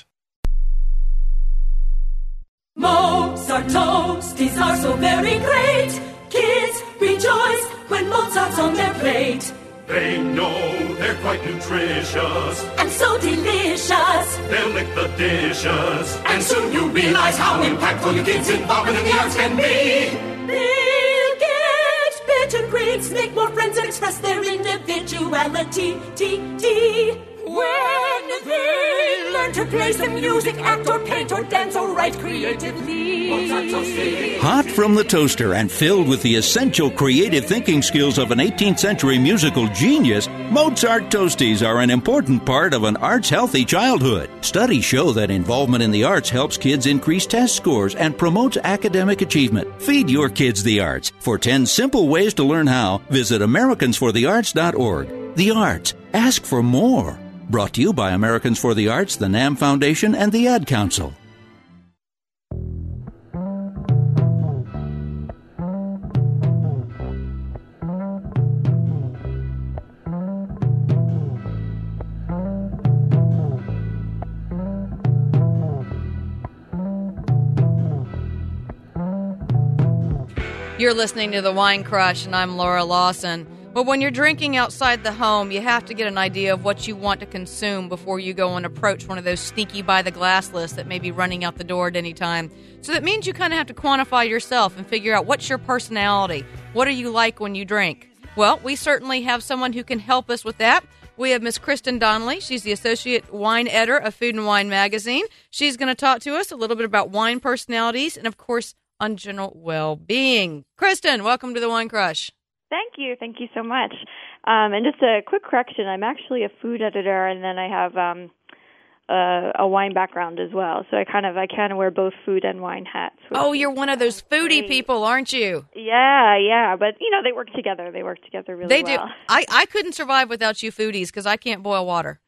Mozart toasties are so very great. Kids rejoice when Mozart's on their plate. They know they're quite nutritious and so delicious. They'll lick the dishes, and soon you'll realize how impactful your kids' involvement in the arts can be. They'll get better grades, make more friends, and express their individuality. T T When they learn to play some music, act or paint or dance or write creatively. Hot from the toaster and filled with the essential creative thinking skills of an eighteenth century musical genius, Mozart Toasties are an important part of an arts-healthy childhood. Studies show that involvement in the arts helps kids increase test scores and promotes academic achievement. Feed your kids the arts. For ten simple ways to learn how, visit Americans for the Arts dot org. The arts. Ask for more. Brought to you by Americans for the Arts, the NAM Foundation, and the Ad Council. You're listening to The Wine Crush, and I'm Laura Lawson. But when you're drinking outside the home, you have to get an idea of what you want to consume before you go and approach one of those sneaky by the glass lists that may be running out the door at any time. So that means you kind of have to quantify yourself and figure out what's your personality. What are you like when you drink? Well, we certainly have someone who can help us with that. We have Miss Kristen Donnelly. She's the Associate Wine Editor of Food and Wine Magazine. She's going to talk to us a little bit about wine personalities and, of course, on general well-being. Kristen, welcome to The Wine Crush. Thank you. Thank you so much. Um, and just a quick correction, I'm actually a food editor, and then I have um, a, a wine background as well. So I kind of I kind of wear both food and wine hats. Oh, you're one of those foodie great. people, aren't you? Yeah, yeah. But, you know, they work together. They work together really they well. They do. I, I couldn't survive without you foodies because I can't boil water.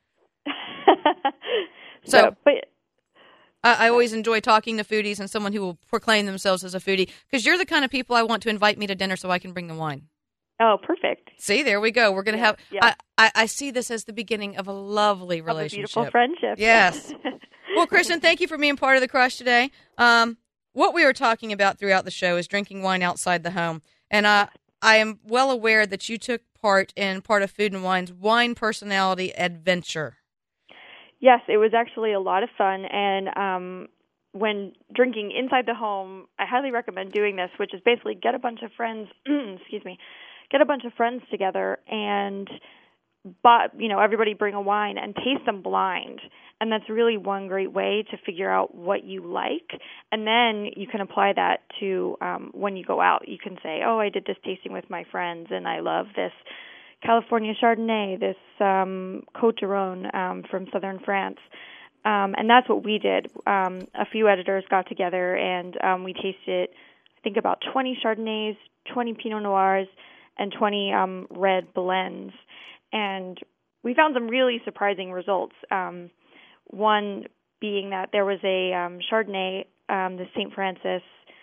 so... so but, I always enjoy talking to foodies and someone who will proclaim themselves as a foodie because you're the kind of people I want to invite me to dinner so I can bring the wine. Oh, perfect. See, there we go. We're going to yeah, have, yeah. I, I, I see this as the beginning of a lovely relationship. Of a beautiful friendship. Yes. Well, Kristen, thank you for being part of the Crush today. Um, what we were talking about throughout the show is drinking wine outside the home. And uh, I am well aware that you took part in part of Food and Wine's Wine Personality Adventure. Yes, it was actually a lot of fun. And um, when drinking inside the home, I highly recommend doing this, which is basically get a bunch of friends, excuse me, get a bunch of friends together and, but, you know, everybody bring a wine and taste them blind. And that's really one great way to figure out what you like. And then you can apply that to um, when you go out. You can say, oh, I did this tasting with my friends, and I love this California Chardonnay, this um, Côte d'Aron um, from southern France. Um, and that's what we did. Um, a few editors got together, and um, we tasted, I think, about twenty Chardonnays, twenty Pinot Noirs, and twenty um, red blends. And we found some really surprising results. Um, one being that there was a um, Chardonnay, um, the Saint Francis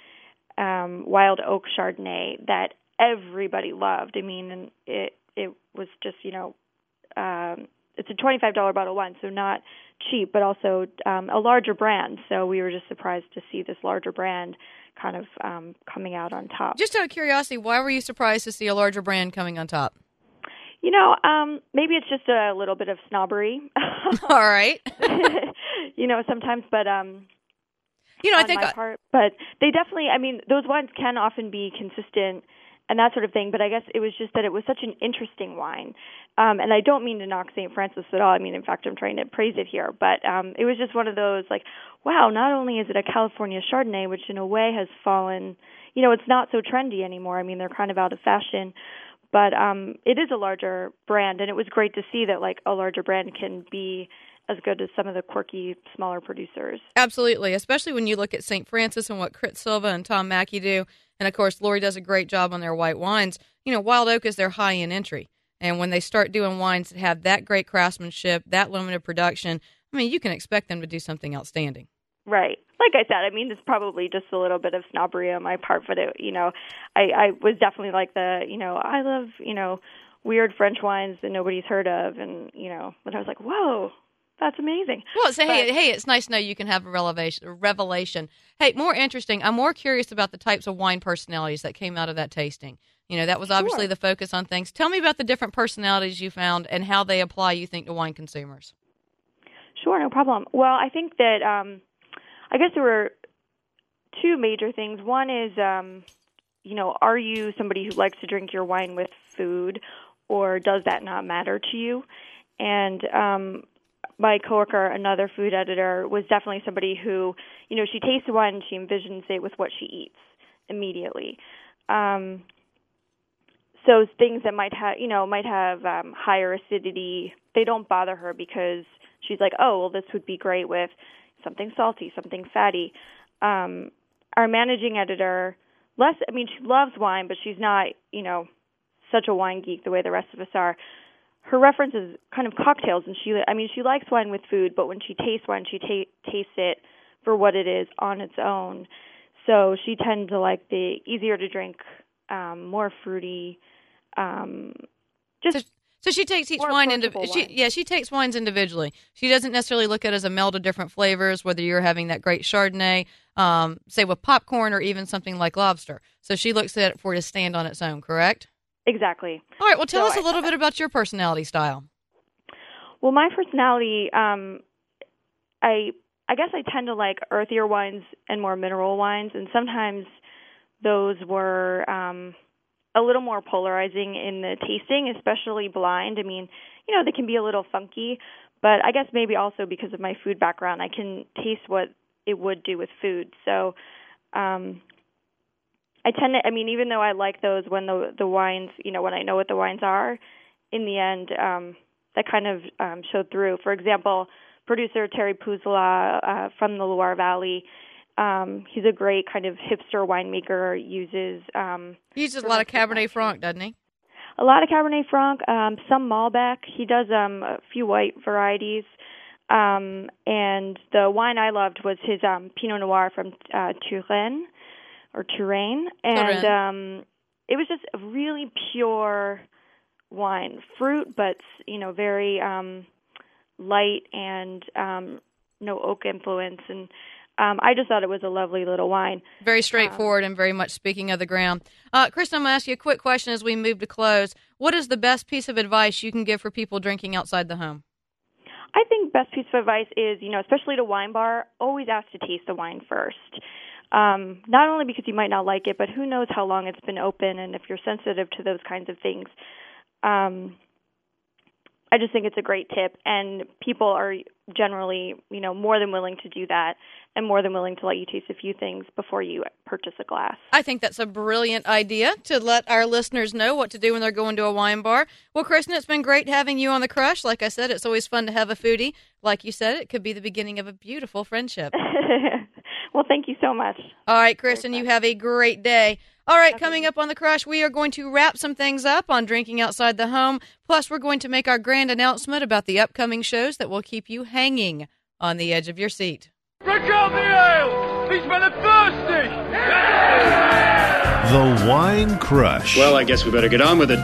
um, Wild Oak Chardonnay that everybody loved. I mean, it it was just, you know, um, it's a twenty-five dollars bottle of wine, so not cheap, but also um, a larger brand. So we were just surprised to see this larger brand kind of um, coming out on top. Just out of curiosity, why were you surprised to see a larger brand coming on top? You know, um, maybe it's just a little bit of snobbery. All right. You know, sometimes, but um, you know, I on think my I- part, but they definitely. I mean, those wines can often be consistent and that sort of thing. But I guess it was just that it was such an interesting wine, um, and I don't mean to knock Saint Francis at all. I mean, in fact, I'm trying to praise it here. But um, it was just one of those like, wow! Not only is it a California Chardonnay, which in a way has fallen, you know, it's not so trendy anymore. I mean, they're kind of out of fashion. But um, it is a larger brand, and it was great to see that like a larger brand can be as good as some of the quirky, smaller producers. Absolutely, especially when you look at Saint Francis and what Crit Silva and Tom Mackey do. And, of course, Lori does a great job on their white wines. You know, Wild Oak is their high-end entry. And when they start doing wines that have that great craftsmanship, that limited production, I mean, you can expect them to do something outstanding. Right. Like I said, I mean, it's probably just a little bit of snobbery on my part, but, it, you know, I, I was definitely like the, you know, I love, you know, weird French wines that nobody's heard of. And, you know, but I was like, whoa, that's amazing. Well, so, but, hey, hey, it's nice to know you can have a revelation, a revelation. Hey, more interesting, I'm more curious about the types of wine personalities that came out of that tasting. You know, that was obviously Sure. the focus on things. Tell me about the different personalities you found and how they apply, you think, to wine consumers. Sure, no problem. Well, I think that, um, I guess there were two major things. One is, um, you know, are you somebody who likes to drink your wine with food, or does that not matter to you? And um, my coworker, another food editor, was definitely somebody who, you know, she tastes the wine and she envisions it with what she eats immediately. Um, so things that might have, you know, might have um, higher acidity, they don't bother her because she's like, oh, well, this would be great with something salty, something fatty. Um, our managing editor, less, I mean, she loves wine, but she's not, you know, such a wine geek the way the rest of us are. Her reference is kind of cocktails, and she, I mean, she likes wine with food, but when she tastes wine, she ta- tastes it for what it is on its own. So she tends to like the easier to drink, um, more fruity, um, just. So, so she takes each wine into she yeah she takes wines individually. She doesn't necessarily look at it as a meld of different flavors, whether you're having that great Chardonnay, um, say with popcorn, or even something like lobster. So she looks at it for it to stand on its own. Correct? Exactly. All right. Well, tell So us a I- little bit about your personality style. Well, my personality, um, I I guess I tend to like earthier wines and more mineral wines, and sometimes those were um, a little more polarizing in the tasting, especially blind. I mean, you know, they can be a little funky, but I guess maybe also because of my food background, I can taste what it would do with food. So um, I tend to, I mean, even though I like those when the the wines, you know, when I know what the wines are, in the end, um, that kind of um, showed through. For example, producer Terry Puzla uh, from the Loire Valley, um, he's a great kind of hipster winemaker, uses... Um, He uses a lot of Cabernet Franc, doesn't he? A lot of Cabernet Franc, um, some Malbec. He does um, a few white varieties. Um, and the wine I loved was his um, Pinot Noir from uh, Touraine, or Touraine. And um, it was just a really pure wine, fruit, but you know, very um, light and um, no oak influence, and um, I just thought it was a lovely little wine. Very straightforward um, and very much speaking of the ground. Uh, Kristen, I'm going to ask you a quick question as we move to close. What is the best piece of advice you can give for people drinking outside the home? I think best piece of advice is, you know, especially at a wine bar, always ask to taste the wine first. Um, not only because you might not like it, but who knows how long it's been open and if you're sensitive to those kinds of things. Um, I just think it's a great tip, and people are generally, you know, more than willing to do that and more than willing to let you taste a few things before you purchase a glass. I think that's a brilliant idea to let our listeners know what to do when they're going to a wine bar. Well, Kristen, it's been great having you on The Crush. Like I said, it's always fun to have a foodie. Like you said, it could be the beginning of a beautiful friendship. Well, thank you so much. All right, Kristen, you have a great day. All right, okay. Coming up on The Crush, we are going to wrap some things up on drinking outside the home. Plus, we're going to make our grand announcement about the upcoming shows that will keep you hanging on the edge of your seat. Break out the ale! These men are thirsty! The Wine Crush. Well, I guess we better get on with it.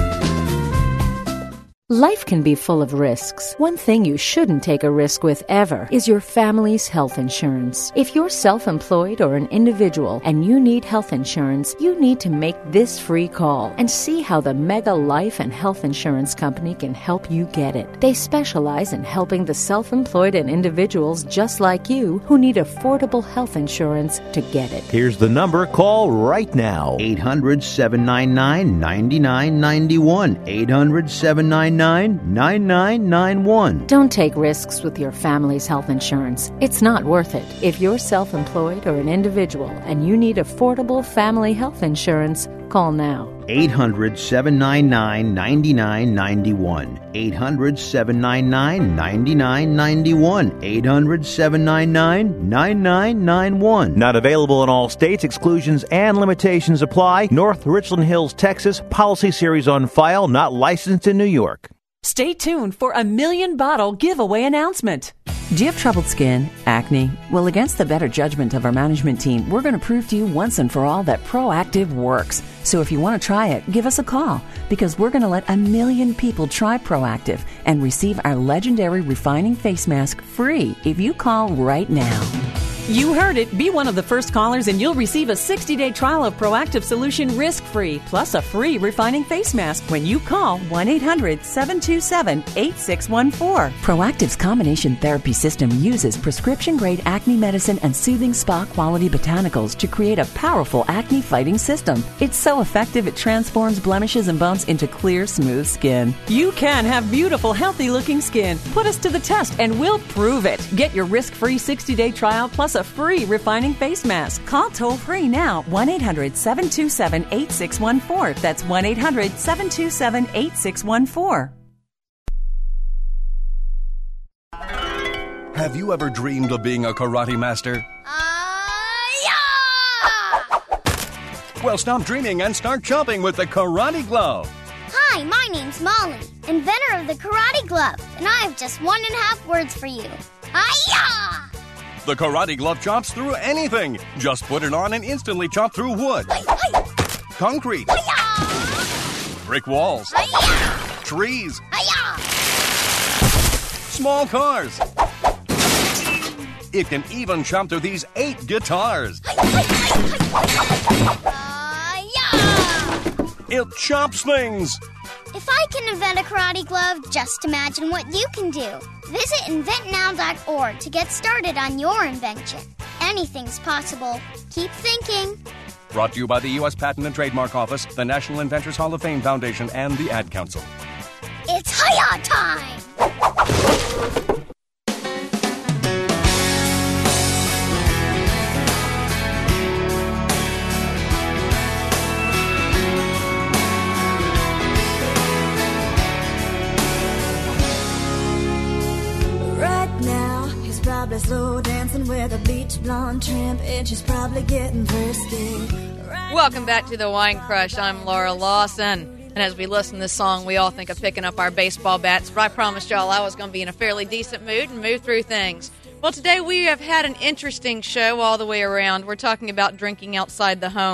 Life can be full of risks. One thing you shouldn't take a risk with ever is your family's health insurance. If you're self-employed or an individual and you need health insurance, you need to make this free call and see how the Mega Life and Health Insurance Company can help you get it. They specialize in helping the self-employed and individuals just like you who need affordable health insurance to get it. Here's the number. Call right now. eight hundred, seven nine nine, nine nine nine one. eight hundred, seven nine nine, nine nine nine one. Don't take risks with your family's health insurance. It's not worth it. If you're self-employed or an individual and you need affordable family health insurance, call now. eight hundred, seven nine nine, nine nine nine one. eight hundred, seven nine nine, nine nine nine one. eight hundred, seven nine nine, nine nine nine one. Not available in all states. Exclusions and limitations apply. North Richland Hills, Texas. Policy series on file. Not licensed in New York. Stay tuned for a million bottle giveaway announcement. Do you have troubled skin, acne? Well, against the better judgment of our management team, we're going to prove to you once and for all that Proactiv works. So if you want to try it, give us a call, because we're going to let a million people try Proactiv and receive our legendary refining face mask free if you call right now. You heard it. Be one of the first callers and you'll receive a sixty-day trial of Proactiv Solution risk-free, plus a free refining face mask when you call one eight hundred, seven two seven, eight six one four. Proactiv's combination therapy system uses prescription-grade acne medicine and soothing spa-quality botanicals to create a powerful acne-fighting system. It's so effective it transforms blemishes and bumps into clear, smooth skin. You can have beautiful, healthy-looking skin. Put us to the test and we'll prove it. Get your risk-free sixty-day trial plus a free refining face mask. Call toll-free now, one eight hundred, seven two seven, eight six one four. That's one eight hundred, seven two seven, eight six one four. Have you ever dreamed of being a karate master? Uh, yeah! Well, stop dreaming and start chopping with the Karate Glove. Hi, my name's Molly, inventor of the Karate Glove, and I have just one and a half words for you. Hi-ya! The Karate Glove chops through anything. Just put it on and instantly chop through wood, Hi-ya! concrete, Hi-ya! brick walls, Hi-ya! trees, Hi-ya! small cars. It can even chop through these eight guitars. Hi-ya! It chops things. If I can invent a karate glove, just imagine what you can do. Visit invent now dot org to get started on your invention. Anything's possible. Keep thinking. Brought to you by the U S Patent and Trademark Office, the National Inventors Hall of Fame Foundation, and the Ad Council. It's Hi-ya time! Probably slow dancing with a bleach blonde tramp, and she's probably getting thirsty. Right. Welcome back to the Wine Crush. I'm Laura Lawson, and as we listen to this song, we all think of picking up our baseball bats, but I promised y'all I was going to be in a fairly decent mood and move through things. Well, today we have had an interesting show all the way around. We're talking about drinking outside the home,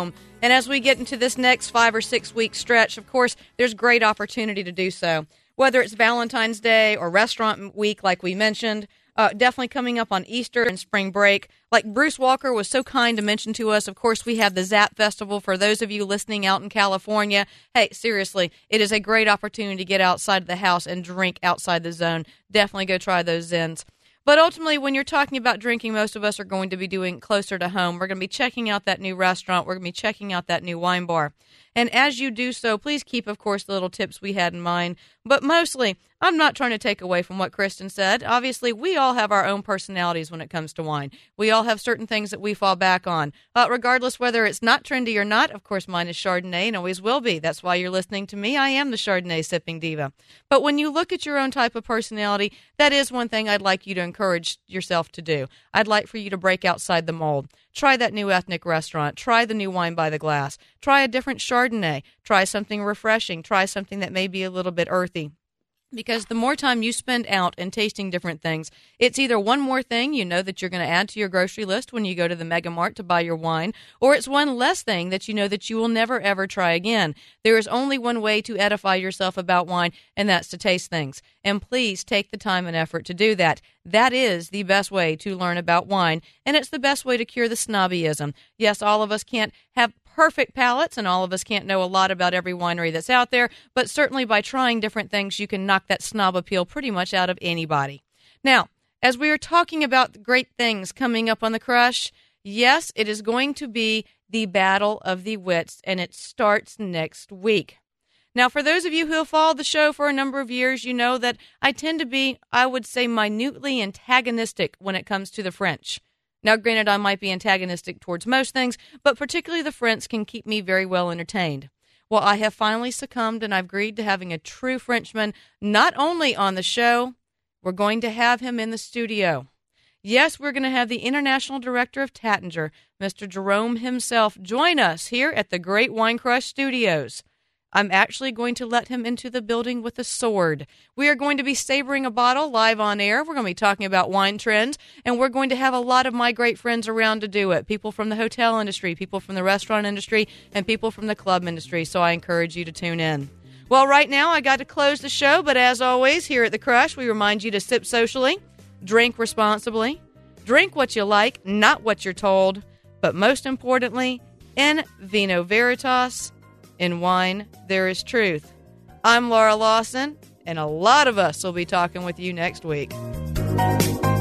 And as we get into this next five or six week stretch, of course, there's great opportunity to do so. Whether it's Valentine's Day or restaurant week, like we mentioned, uh, definitely coming up on Easter and spring break. Like Bruce Walker was so kind to mention to us, of course, we have the Zap Festival for those of you listening out in California. Hey, seriously, it is a great opportunity to get outside of the house and drink outside the zone. Definitely go try those Zins. But ultimately, when you're talking about drinking, most of us are going to be doing closer to home. We're going to be checking out that new restaurant. We're going to be checking out that new wine bar. And as you do so, please keep, of course, the little tips we had in mind. But mostly, I'm not trying to take away from what Kristen said. Obviously, we all have our own personalities when it comes to wine. We all have certain things that we fall back on. Uh, regardless whether it's not trendy or not, of course, mine is Chardonnay and always will be. That's why you're listening to me. I am the Chardonnay sipping diva. But when you look at your own type of personality, that is one thing I'd like you to encourage yourself to do. I'd like for you to break outside the mold. Try that new ethnic restaurant. Try the new wine by the glass. Try a different Chardonnay. Try something refreshing. Try something that may be a little bit earthy. Because the more time you spend out and tasting different things, it's either one more thing you know that you're going to add to your grocery list when you go to the Mega Mart to buy your wine, or it's one less thing that you know that you will never, ever try again. There is only one way to edify yourself about wine, and that's to taste things. And please take the time and effort to do that. That is the best way to learn about wine, and it's the best way to cure the snobbyism. Yes, all of us can't have perfect palates, and all of us can't know a lot about every winery that's out there, but certainly by trying different things, you can knock that snob appeal pretty much out of anybody. Now, as we are talking about great things coming up on the Crush, yes, it is going to be the Battle of the Wits, and it starts next week. Now, for those of you who have followed the show for a number of years, you know that I tend to be, I would say, minutely antagonistic when it comes to the French. Now, granted, I might be antagonistic towards most things, but particularly the French can keep me very well entertained. Well, I have finally succumbed, and I've agreed to having a true Frenchman not only on the show, we're going to have him in the studio. Yes, we're going to have the International Director of Taittinger, Mister Jerome himself, join us here at the Great Wine Crush Studios. I'm actually going to let him into the building with a sword. We are going to be savoring a bottle live on air. We're going to be talking about wine trends, and we're going to have a lot of my great friends around to do it. People from the hotel industry, people from the restaurant industry, and people from the club industry, so I encourage you to tune in. Well, right now I got to close the show, but as always, here at The Crush, we remind you to sip socially, drink responsibly, drink what you like, not what you're told, but most importantly, in vino veritas, in wine, there is truth. I'm Laura Lawson, and a lot of us will be talking with you next week.